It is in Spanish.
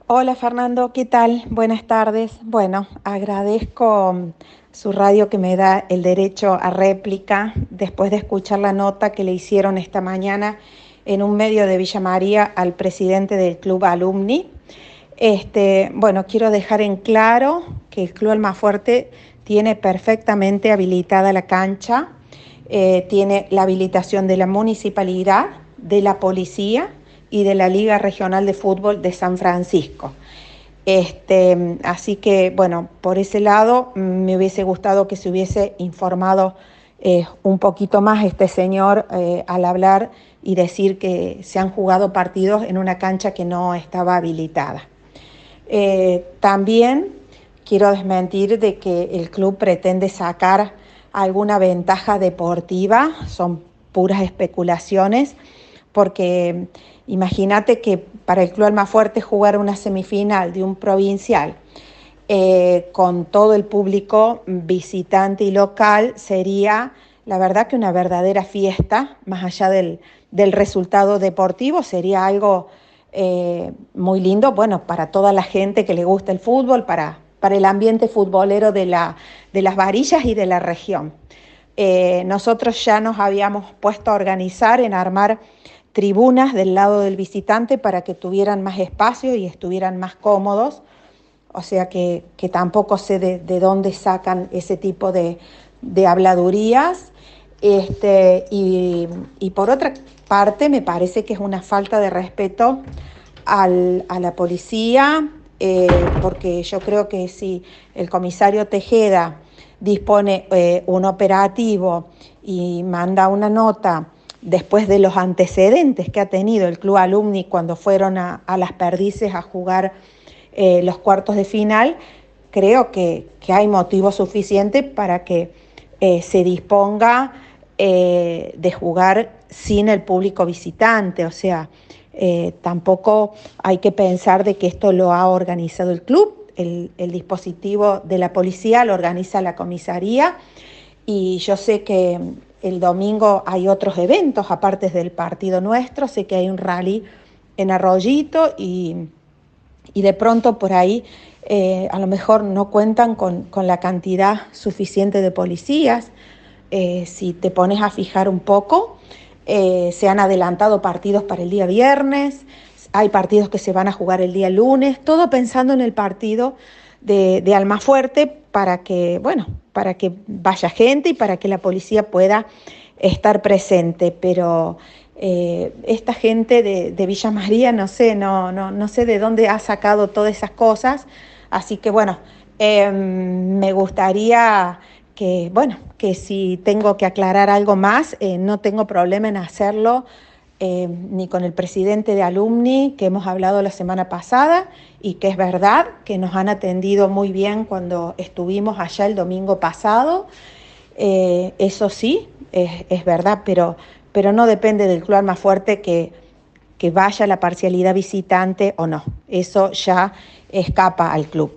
Hola Fernando, ¿qué tal? Buenas tardes. Bueno, agradezco su radio que me da el derecho a réplica después de escuchar la nota que le hicieron esta mañana en un medio de Villa María al presidente del Club Alumni. Bueno, quiero dejar en claro que el Club Almafuerte tiene perfectamente habilitada la cancha, tiene la habilitación de la municipalidad, de la policía y de la Liga Regional de Fútbol de San Francisco. Así que, bueno, por ese lado me hubiese gustado que se hubiese informado un poquito más este señor al hablar y decir que se han jugado partidos en una cancha que no estaba habilitada. También quiero desmentir de que el club pretende sacar alguna ventaja deportiva, son puras especulaciones, porque imagínate que para el Club Almafuerte jugar una semifinal de un provincial con todo el público visitante y local sería, la verdad, que una verdadera fiesta, más allá del resultado deportivo, sería algo muy lindo, bueno, para toda la gente que le gusta el fútbol, para el ambiente futbolero de las Varillas y de la región. Nosotros ya nos habíamos puesto a organizar en armar tribunas del lado del visitante para que tuvieran más espacio y estuvieran más cómodos, o sea que tampoco sé de dónde sacan ese tipo de habladurías. Y por otra parte me parece que es una falta de respeto a la policía, porque yo creo que si el comisario Tejeda dispone un operativo y manda una nota después de los antecedentes que ha tenido el Club Alumni cuando fueron a Las Perdices a jugar los cuartos de final, creo que hay motivo suficiente para que se disponga de jugar sin el público visitante. O sea, tampoco hay que pensar de que esto lo ha organizado el club. El dispositivo de la policía lo organiza la comisaría, y yo sé que el domingo hay otros eventos aparte del partido nuestro. Sé que hay un rally en Arroyito y de pronto por ahí a lo mejor no cuentan con la cantidad suficiente de policías. Si te pones a fijar un poco, se han adelantado partidos para el día viernes, hay partidos que se van a jugar el día lunes, todo pensando en el partido de Almafuerte para que, bueno, para que vaya gente y para que la policía pueda estar presente. Pero esta gente de Villa María, no sé, no sé de dónde ha sacado todas esas cosas. Así que bueno, me gustaría que, bueno, que si tengo que aclarar algo más, no tengo problema en hacerlo, ni con el presidente de Alumni, que hemos hablado la semana pasada, y que es verdad que nos han atendido muy bien cuando estuvimos allá el domingo pasado. Eso sí, es verdad, pero no depende del Club Almafuerte que vaya la parcialidad visitante o no. Eso ya escapa al club.